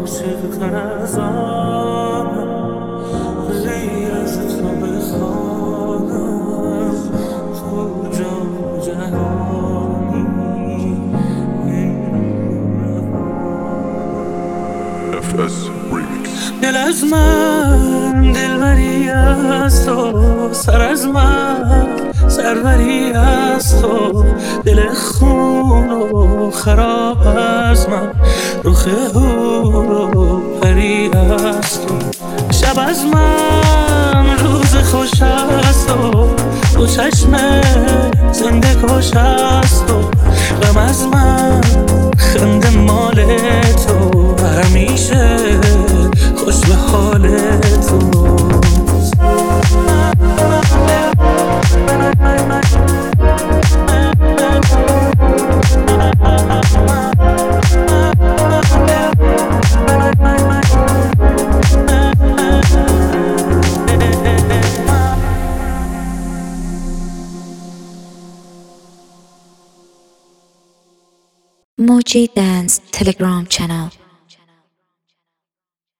عاشق تنظرم غیر از تو بخوانم تو جان جهانی FS Remix. دل از من دلبری از تو، سر از من سروری از تو، دل خون و خراب از من، رخ هور و پری از تو، شب از من روز خوش از تو، دو چشم زنده کش از تو، غم از من خنده مال تو، همیشه خوش به حال تو. Moji Dance Telegram channel.